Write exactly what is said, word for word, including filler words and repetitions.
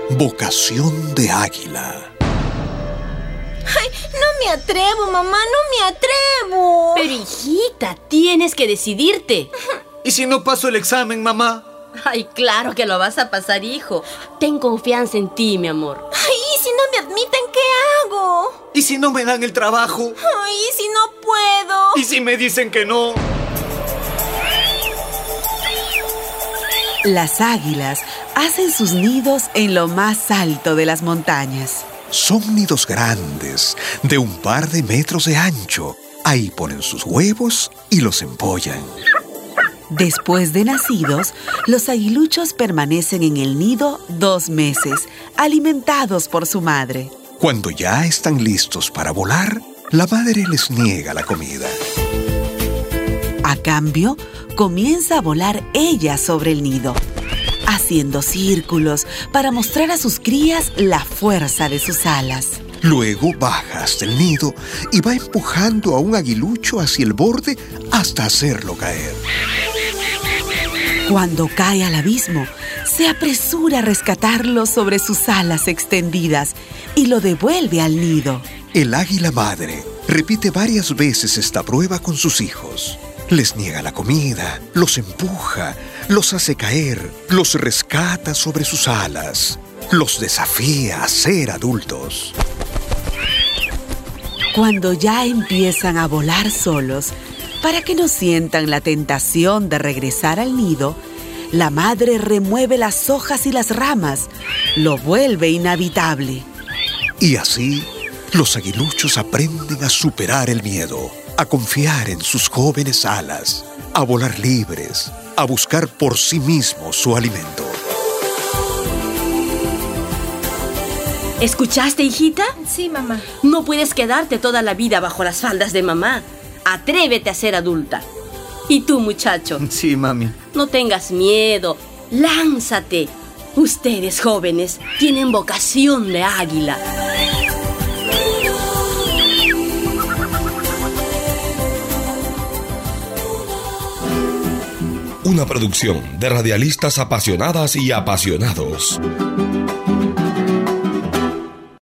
Vocación de águila. Ay, no me atrevo, mamá, no me atrevo. Pero hijita, tienes que decidirte. ¿Y si no paso el examen, mamá? Ay, claro que lo vas a pasar, hijo. Ten confianza en ti, mi amor. Ay, ¿y si no me admiten, qué hago? ¿Y si no me dan el trabajo? Ay, ¿y si no puedo? ¿Y si me dicen que no? Las águilas hacen sus nidos en lo más alto de las montañas. Son nidos grandes, de un par de metros de ancho. Ahí ponen sus huevos y los empollan. Después de nacidos, los aguiluchos permanecen en el nido dos meses, alimentados por su madre. Cuando ya están listos para volar, la madre les niega la comida. A cambio, comienza a volar ella sobre el nido, haciendo círculos para mostrar a sus crías la fuerza de sus alas. Luego baja hasta el nido y va empujando a un aguilucho hacia el borde hasta hacerlo caer. Cuando cae al abismo, se apresura a rescatarlo sobre sus alas extendidas y lo devuelve al nido. El águila madre repite varias veces esta prueba con sus hijos. Les niega la comida, los empuja, los hace caer, los rescata sobre sus alas, los desafía a ser adultos. Cuando ya empiezan a volar solos, para que no sientan la tentación de regresar al nido, la madre remueve las hojas y las ramas, lo vuelve inhabitable. Y así, los aguiluchos aprenden a superar el miedo, a confiar en sus jóvenes alas, a volar libres, a buscar por sí mismos su alimento. ¿Escuchaste, hijita? Sí, mamá. No puedes quedarte toda la vida bajo las faldas de mamá. Atrévete a ser adulta. ¿Y tú, muchacho? Sí, mami. No tengas miedo. Lánzate. Ustedes, jóvenes, tienen vocación de águila. Una producción de radialistas apasionadas y apasionados.